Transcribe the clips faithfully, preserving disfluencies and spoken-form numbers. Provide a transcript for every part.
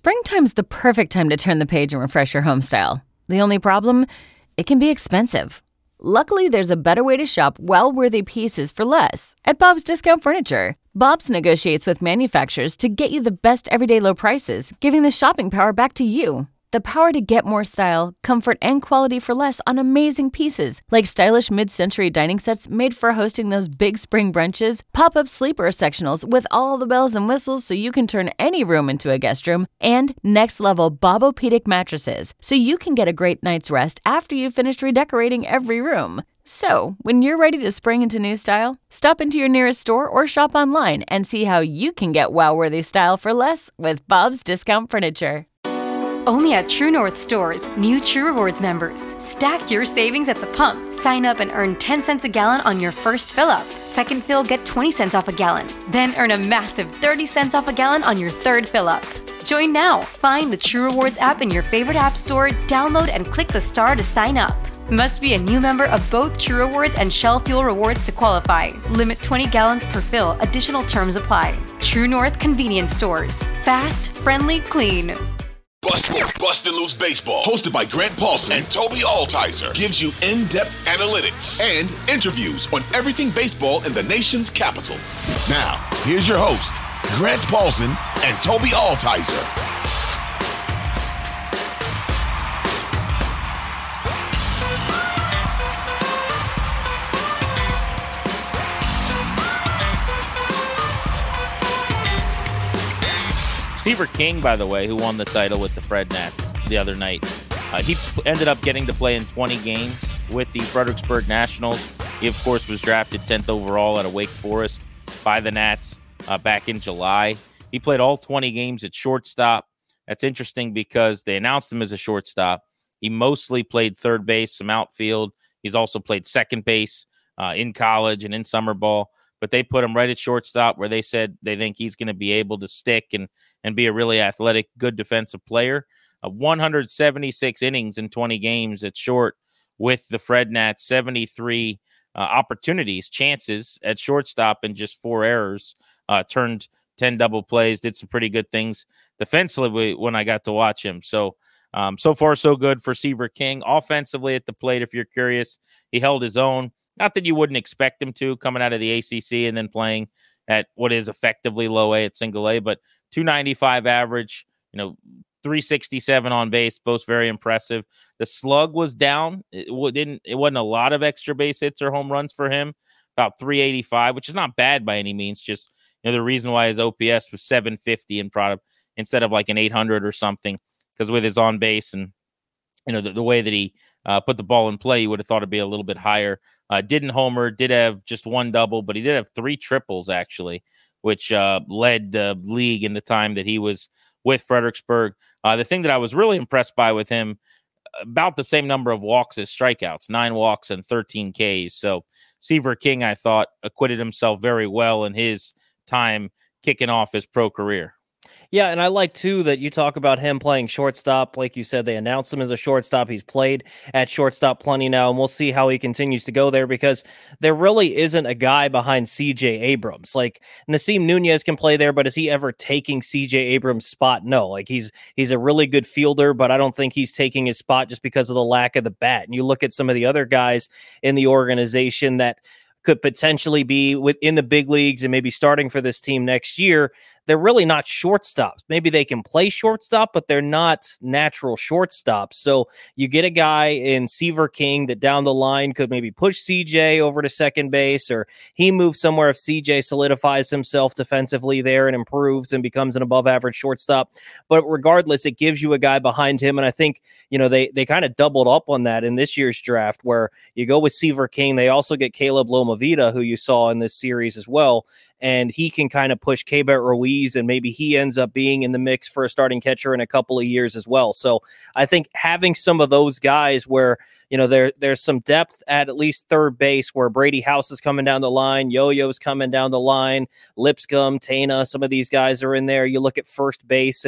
Springtime's the perfect time to turn the page and refresh your home style. The only problem? It can be expensive. Luckily, there's a better way to shop well-worthy pieces for less at Bob's Discount Furniture. Bob's negotiates with manufacturers to get you the best everyday low prices, giving the shopping power back to you. The power to get more style, comfort, and quality for less on amazing pieces, like stylish mid-century dining sets made for hosting those big spring brunches, pop-up sleeper sectionals with all the bells and whistles so you can turn any room into a guest room, and next-level Bobopedic mattresses so you can get a great night's rest after you've finished redecorating every room. So, when you're ready to spring into new style, stop into your nearest store or shop online and see how you can get wow-worthy style for less with Bob's Discount Furniture. Only at True North stores, new True Rewards members. Stack your savings at the pump. Sign up and earn ten cents a gallon on your first fill-up. Second fill, get twenty cents off a gallon. Then earn a massive thirty cents off a gallon on your third fill-up. Join now. Find the True Rewards app in your favorite app store, download and click the star to sign up. Must be a new member of both True Rewards and Shell Fuel Rewards to qualify. Limit twenty gallons per fill. Additional terms apply. True North Convenience Stores. Fast, friendly, clean. Bust, Bust and Loose Baseball, hosted by Grant Paulson and Toby Altizer, gives you in-depth analytics and interviews on everything baseball in the nation's capital. Now, here's your host, Grant Paulson and Toby Altizer. Seaver King, by the way, who won the title with the Fred Nats the other night, uh, he ended up getting to play in twenty games with the Fredericksburg Nationals. He, of course, was drafted tenth overall out of Wake Forest by the Nats uh, back in July. He played all twenty games at shortstop. That's interesting because they announced him as a shortstop. He mostly played third base, some outfield. He's also played second base uh, in college and in summer ball. But they put him right at shortstop where they said they think he's going to be able to stick and, and be a really athletic, good defensive player. Uh, one hundred seventy-six innings in twenty games at short with the Fred Nats, seventy-three uh, opportunities, chances at shortstop, and just four errors. Uh, turned ten double plays, did some pretty good things defensively when I got to watch him. So, um, so far, so good for Seaver King. Offensively at the plate, if you're curious, he held his own. Not that you wouldn't expect him to, coming out of the A C C and then playing at what is effectively low A at single A, but two ninety-five average, you know, three sixty-seven on base, both very impressive. The slug was down. It didn't. It wasn't a lot of extra base hits or home runs for him. About three eighty-five, which is not bad by any means. Just, you know, the reason why his O P S was seven fifty in product instead of like an eight hundred or something, because with his on base and, you know, the, the way that he uh, put the ball in play, you would have thought it'd be a little bit higher. Uh, didn't homer, did have just one double, but he did have three triples, actually, which uh, led the league in the time that he was with Fredericksburg. Uh, the thing that I was really impressed by with him, about the same number of walks as strikeouts, nine walks and thirteen Ks. So Seaver King, I thought, acquitted himself very well in his time kicking off his pro career. Yeah, and I like, too, that you talk about him playing shortstop. Like you said, they announced him as a shortstop. He's played at shortstop plenty now, and we'll see how he continues to go there because there really isn't a guy behind C J Abrams. Like, Nasim Nunez can play there, but is he ever taking C J Abrams' spot? No. Like, he's he's a really good fielder, but I don't think he's taking his spot just because of the lack of the bat. And you look at some of the other guys in the organization that could potentially be within the big leagues and maybe starting for this team next year. They're really not shortstops. Maybe they can play shortstop, but they're not natural shortstops. So you get a guy in Seaver King that down the line could maybe push C J over to second base, or he moves somewhere if C J solidifies himself defensively there and improves and becomes an above average shortstop. But regardless, it gives you a guy behind him. And I think, you know, they, they kind of doubled up on that in this year's draft where you go with Seaver King. They also get Caleb Lomavita, who you saw in this series as well. And he can kind of push Keibert Ruiz, and maybe he ends up being in the mix for a starting catcher in a couple of years as well. So I think having some of those guys where, you know, there there's some depth at at least third base where Brady House is coming down the line, Yo-Yo's coming down the line, Lipscomb, Tana, some of these guys are in there. You look at first base, and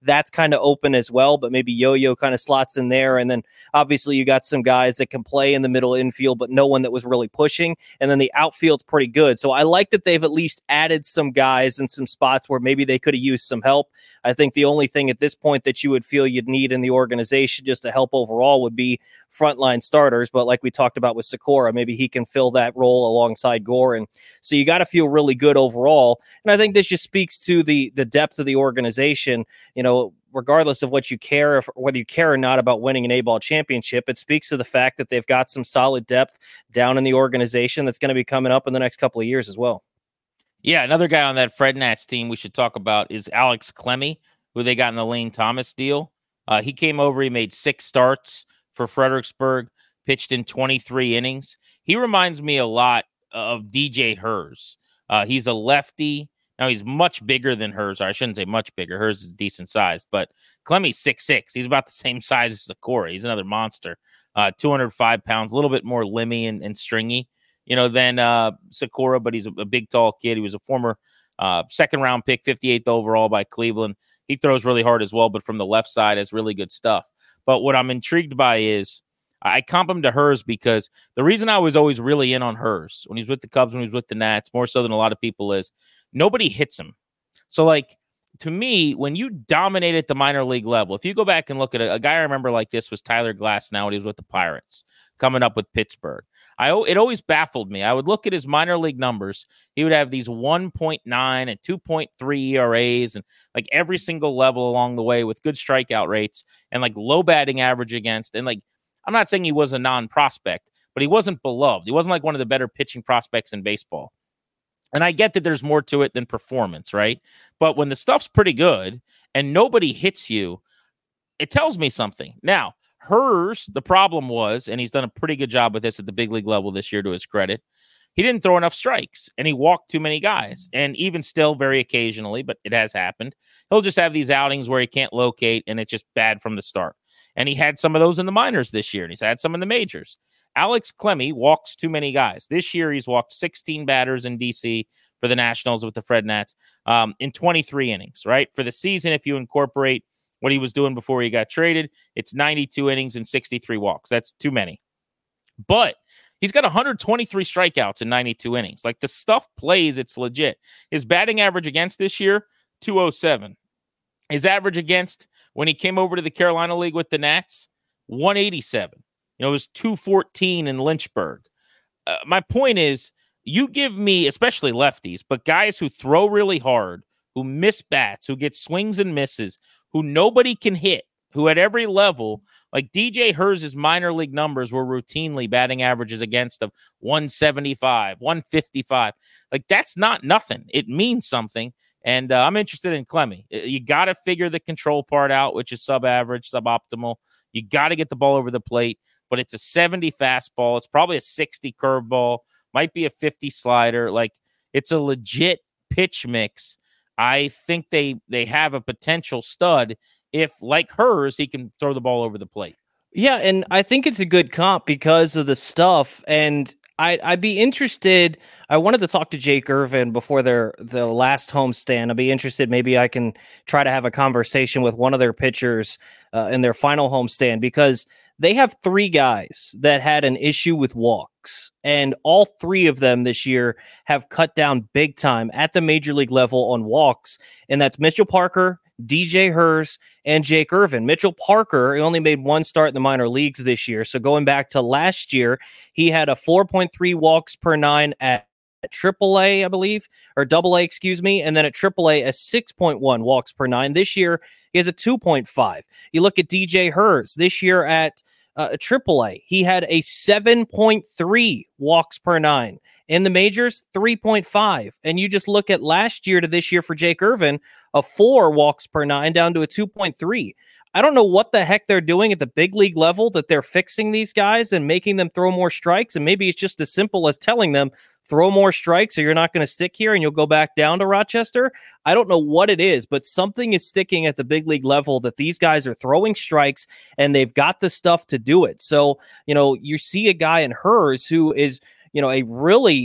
that's kind of open as well, but maybe Yo-Yo kind of slots in there. And then obviously you got some guys that can play in the middle infield, but no one that was really pushing. And then the outfield's pretty good. So I like that they've at least added some guys in some spots where maybe they could have used some help. I think the only thing at this point that you would feel you'd need in the organization just to help overall would be frontline starters. But like we talked about with Sikora, maybe he can fill that role alongside Gore. And so you got to feel really good overall. And I think this just speaks to the the depth of the organization. You know, regardless of what you care, if, whether you care or not about winning an A-ball championship, it speaks to the fact that they've got some solid depth down in the organization that's going to be coming up in the next couple of years as well. Yeah, another guy on that Fred Nats team we should talk about is Alex Clemmie, who they got in the Lane Thomas deal. Uh, he came over, he made six starts for Fredericksburg, pitched in twenty-three innings. He reminds me a lot of D J Hers. Uh, he's a lefty. Now, he's much bigger than Hers. Or I shouldn't say much bigger. Hers is decent sized, but Clemmie's six foot six. He's about the same size as Sikora. He's another monster. Uh, two hundred five pounds, a little bit more limmy and, and stringy, you know, than uh, Sikora, but he's a, a big, tall kid. He was a former uh, second-round pick, fifty-eighth overall by Cleveland. He throws really hard as well, but from the left side has really good stuff. But what I'm intrigued by is I comp him to Hers because the reason I was always really in on Hers when he's with the Cubs, when he was with the Nats, more so than a lot of people, is nobody hits him. So, like, to me, when you dominate at the minor league level, if you go back and look at a, a guy I remember like this was Tyler Glasnow when he was with the Pirates, coming up with Pittsburgh. I It always baffled me. I would look at his minor league numbers. He would have these one point nine and two point three E R As and like every single level along the way with good strikeout rates and like low batting average against. And like, I'm not saying he was a non-prospect, but he wasn't beloved. He wasn't like one of the better pitching prospects in baseball. And I get that there's more to it than performance, right? But when the stuff's pretty good and nobody hits you, it tells me something. Now, Hers, the problem was, and he's done a pretty good job with this at the big league level this year to his credit, he didn't throw enough strikes and he walked too many guys. And even still, very occasionally, but it has happened, he'll just have these outings where he can't locate and it's just bad from the start. And he had some of those in the minors this year, and he's had some in the majors. Alex Clemmie walks too many guys. This year, he's walked sixteen batters in D C for the Nationals with the Fred Nats um, in twenty-three innings, right? For the season, if you incorporate what he was doing before he got traded, it's ninety-two innings and sixty-three walks. That's too many. But he's got one hundred twenty-three strikeouts in ninety-two innings. Like, the stuff plays, it's legit. His batting average against this year, two oh seven. His average against when he came over to the Carolina League with the Nats, one eighty-seven. You know, it was two fourteen in Lynchburg. Uh, my point is, you give me, especially lefties, but guys who throw really hard, who miss bats, who get swings and misses, who nobody can hit, who at every level, like D J Hers' minor league numbers were routinely batting averages against of one seventy-five, one fifty-five. Like, that's not nothing. It means something. And uh, I'm interested in Clemmie. You got to figure the control part out, which is sub-average, suboptimal. You got to get the ball over the plate, but it's a seventy fastball. It's probably a sixty curveball, might be a fifty slider. Like, it's a legit pitch mix. I think they they have a potential stud if, like Hers, he can throw the ball over the plate. Yeah, and I think it's a good comp because of the stuff. And I, I'd be interested. I wanted to talk to Jake Irvin before their the last homestand. I'd be interested. Maybe I can try to have a conversation with one of their pitchers uh, in their final homestand, because they have three guys that had an issue with walks, and all three of them this year have cut down big time at the major league level on walks. And that's Mitchell Parker, D J Hers, and Jake Irvin. Mitchell Parker, he only made one start in the minor leagues this year. So going back to last year, he had a four point three walks per nine at, at triple A, I believe, or double A, excuse me. And then at triple A, a six point one walks per nine. This year, he has a two point five. You look at D J Hers this year at uh, a triple A, he had a seven point three walks per nine. In the majors, three point five. And you just look at last year to this year for Jake Irvin, a four walks per nine down to a two point three. I don't know what the heck they're doing at the big league level that they're fixing these guys and making them throw more strikes. And maybe it's just as simple as telling them, throw more strikes or you're not going to stick here and you'll go back down to Rochester. I don't know what it is, but something is sticking at the big league level that these guys are throwing strikes and they've got the stuff to do it. So, you know, you see a guy in Hers who is, you know, a really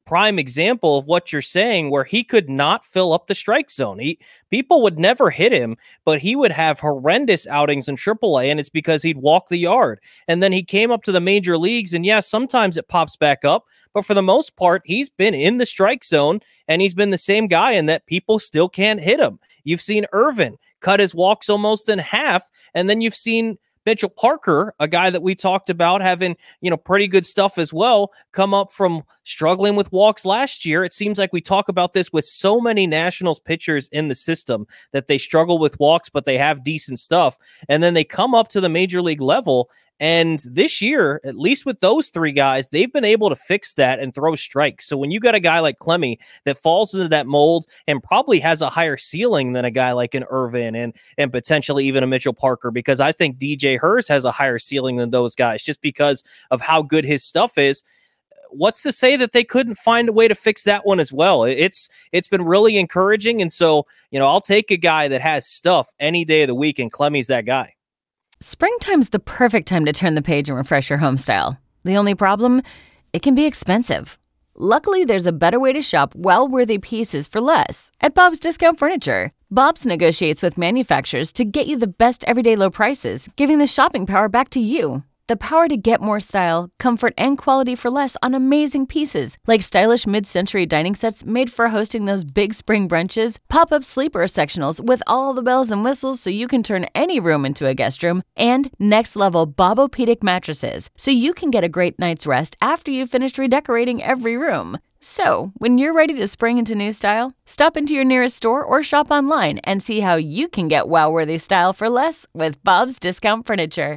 prime example of what you're saying, where he could not fill up the strike zone. He people would never hit him, but he would have horrendous outings in triple A, and it's because he'd walk the yard. And then he came up to the major leagues, and yes, sometimes it pops back up, but for the most part, he's been in the strike zone, and he's been the same guy in that people still can't hit him. You've seen Irvin cut his walks almost in half, and then you've seen Mitchell Parker, a guy that we talked about having, you know, pretty good stuff as well, come up from struggling with walks last year. It seems like we talk about this with so many Nationals pitchers in the system that they struggle with walks, but they have decent stuff. And then they come up to the major league level. And this year, at least with those three guys, they've been able to fix that and throw strikes. So when you got a guy like Clemmy that falls into that mold and probably has a higher ceiling than a guy like an Irvin and and potentially even a Mitchell Parker, because I think D J Hurst has a higher ceiling than those guys just because of how good his stuff is. What's to say that they couldn't find a way to fix that one as well? It's it's been really encouraging. And so, you know, I'll take a guy that has stuff any day of the week, and Clemmy's that guy. Springtime's the perfect time to turn the page and refresh your home style. The only problem? It can be expensive. Luckily, there's a better way to shop well-worthy pieces for less at Bob's Discount Furniture. Bob's negotiates with manufacturers to get you the best everyday low prices, giving the shopping power back to you. The power to get more style, comfort, and quality for less on amazing pieces, like stylish mid-century dining sets made for hosting those big spring brunches, pop-up sleeper sectionals with all the bells and whistles so you can turn any room into a guest room, and next-level Bobopedic mattresses so you can get a great night's rest after you've finished redecorating every room. So, when you're ready to spring into new style, stop into your nearest store or shop online and see how you can get wow-worthy style for less with Bob's Discount Furniture.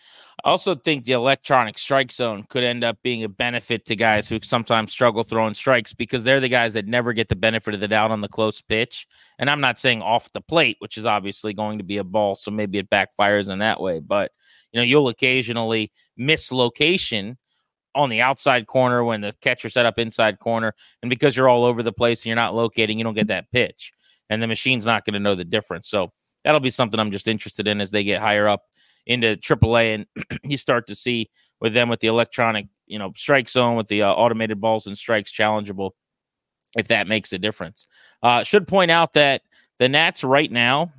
I also think the electronic strike zone could end up being a benefit to guys who sometimes struggle throwing strikes, because they're the guys that never get the benefit of the doubt on the close pitch. And I'm not saying off the plate, which is obviously going to be a ball, so maybe it backfires in that way. But, you know, you'll occasionally miss location on the outside corner when the catcher set up inside corner. And because you're all over the place and you're not locating, you don't get that pitch. And the machine's not going to know the difference. So that'll be something I'm just interested in as they get higher up into triple A, and you start to see with them with the electronic, you know, strike zone with the uh, automated balls and strikes challengeable, if that makes a difference. Uh, should point out that the Nats right now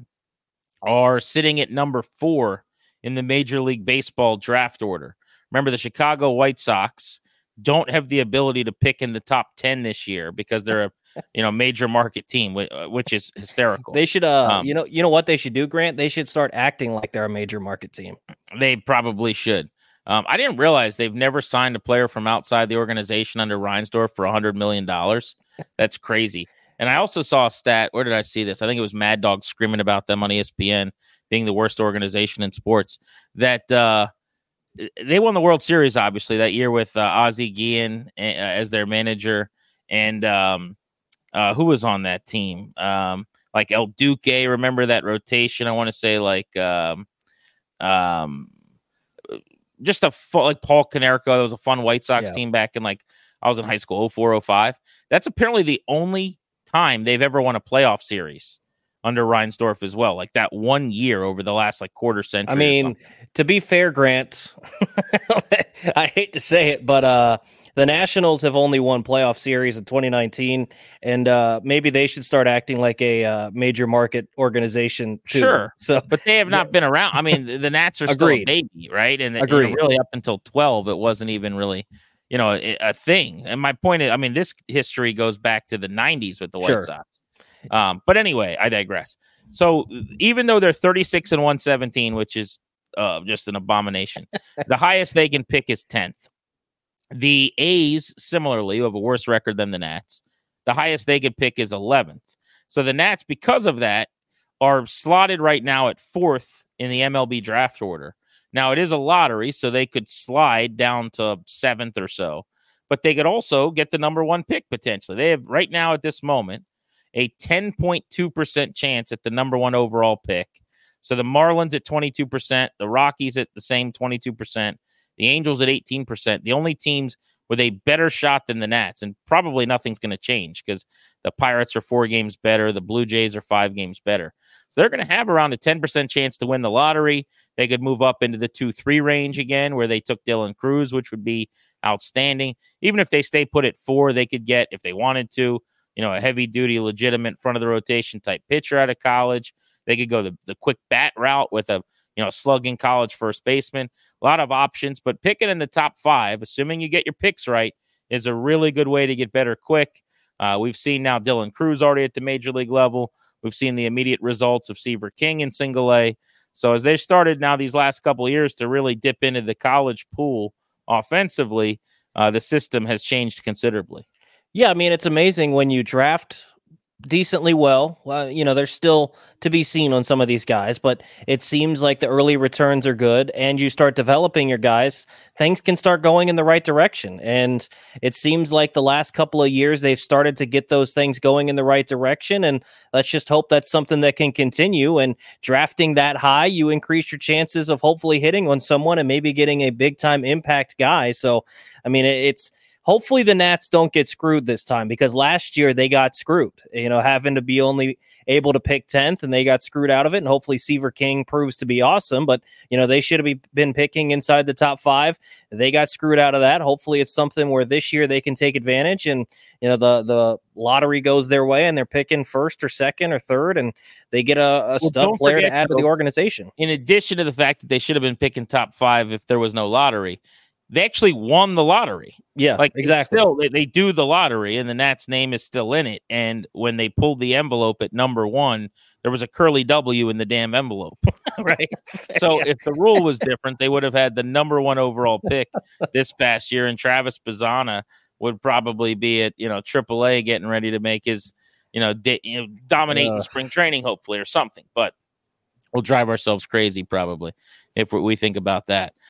are sitting at number four in the Major League Baseball draft order. Remember, the Chicago White Sox don't have the ability to pick in the top ten this year because they're a you know major market team, which is hysterical. They should, uh, um, you know, you know what they should do, Grant? They should start acting like they're a major market team. They probably should. Um, I didn't realize they've never signed a player from outside the organization under Reinsdorf for a hundred million dollars. That's crazy. And I also saw a stat. Where did I see this? I think it was Mad Dog screaming about them on E S P N being the worst organization in sports. That uh, they won the World Series, obviously, that year with uh, Ozzie Guillen uh, as their manager. And um, uh, who was on that team? Um, like El Duque, remember that rotation? I want to say like um, um, just a fu- like Paul Konerko. That was a fun White Sox yeah. team back in like I was in high school, oh four, oh five. That's apparently the only time they've ever won a playoff series under Reinsdorf as well. Like that one year over the last like quarter century. I mean, to be fair, Grant, I hate to say it, but uh, the Nationals have only won playoff series in twenty nineteen, and uh, maybe they should start acting like a uh, major market organization too. Sure, so, but they have not yeah. been around. I mean, the, the Nats are still a baby, right? And, and really up until twelve, it wasn't even really, you know, a, a thing. And my point is, I mean, this history goes back to the nineties with the White sure. Sox. Um, but anyway, I digress. So even though they're thirty-six and one seventeen, which is uh, just an abomination, the highest they can pick is tenth. The A's, similarly, who have a worse record than the Nats, the highest they could pick is eleventh. So the Nats, because of that, are slotted right now at fourth in the M L B draft order. Now, it is a lottery, so they could slide down to seventh or so, but they could also get the number one pick potentially. They have right now at this moment a ten point two percent chance at the number one overall pick. So the Marlins at twenty-two percent, the Rockies at the same twenty-two percent, the Angels at eighteen percent. The only teams with a better shot than the Nats, and probably nothing's going to change because the Pirates are four games better, the Blue Jays are five games better. So they're going to have around a ten percent chance to win the lottery. They could move up into the two three range again, where they took Dylan Cruz, which would be outstanding. Even if they stay put at four, they could get, if they wanted to, you know, a heavy-duty, legitimate front-of-the-rotation type pitcher out of college. They could go the, the quick bat route with a, you know, slugging college first baseman. A lot of options, but picking in the top five, assuming you get your picks right, is a really good way to get better quick. Uh, we've seen now Dylan Cruz already at the major league level. We've seen the immediate results of Seaver King in single A. So as they've started now these last couple of years to really dip into the college pool offensively, uh, the system has changed considerably. Yeah, I mean, it's amazing when you draft decently well. Well, you know, there's still to be seen on some of these guys, but it seems like the early returns are good, and you start developing your guys, things can start going in the right direction. And it seems like the last couple of years they've started to get those things going in the right direction, and let's just hope that's something that can continue. And drafting that high, you increase your chances of hopefully hitting on someone and maybe getting a big time impact guy. So, I mean, it's hopefully the Nats don't get screwed this time, because last year they got screwed, you know, having to be only able to pick tenth, and they got screwed out of it. And hopefully Seaver King proves to be awesome, but, you know, they should have been picking inside the top five. They got screwed out of that. Hopefully it's something where this year they can take advantage, and, you know, the, the lottery goes their way and they're picking first or second or third, and they get a, a well, stud player to add to the organization. In addition to the fact that they should have been picking top five if there was no lottery, they actually won the lottery. Yeah, like exactly. Still, they, they do the lottery, and the Nats' name is still in it. And when they pulled the envelope at number one, there was a curly W in the damn envelope, right? So yeah. If the rule was different, they would have had the number one overall pick this past year, and Travis Bazzana would probably be at, you know, triple A getting ready to make his, you know, di- you know dominate yeah. in spring training, hopefully, or something. But we'll drive ourselves crazy probably if we think about that.